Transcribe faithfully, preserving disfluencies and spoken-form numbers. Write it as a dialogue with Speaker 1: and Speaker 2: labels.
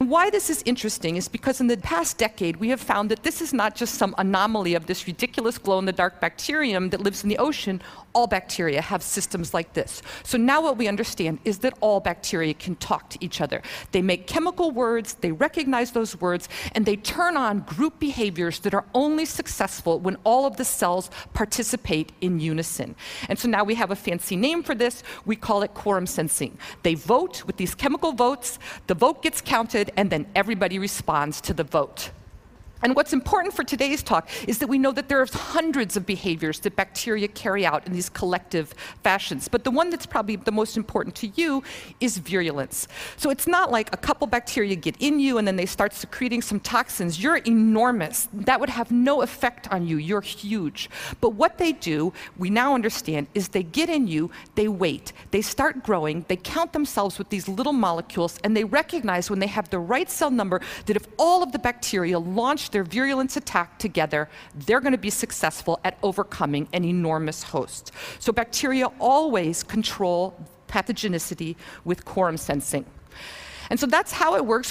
Speaker 1: And why this is interesting is because in the past decade, we have found that this is not just some anomaly of this ridiculous glow-in-the-dark bacterium that lives in the ocean. All bacteria have systems like this. So now what we understand is that all bacteria can talk to each other. They make chemical words, they recognize those words, and they turn on group behaviors that are only successful when all of the cells participate in unison. And so now we have a fancy name for this. We call it quorum sensing. They vote with these chemical votes, the vote gets counted, and then everybody responds to the vote. And what's important for today's talk is that we know that there are hundreds of behaviors that bacteria carry out in these collective fashions. But the one that's probably the most important to you is virulence. So it's not like a couple bacteria get in you and then they start secreting some toxins. You're enormous. That would have no effect on you. You're huge. But what they do, we now understand, is they get in you, they wait, they start growing, they count themselves with these little molecules, and they recognize when they have the right cell number that if all of the bacteria launch their virulence attack together, they're going to be successful at overcoming an enormous host. So bacteria always control pathogenicity with quorum sensing. And so that's how it works.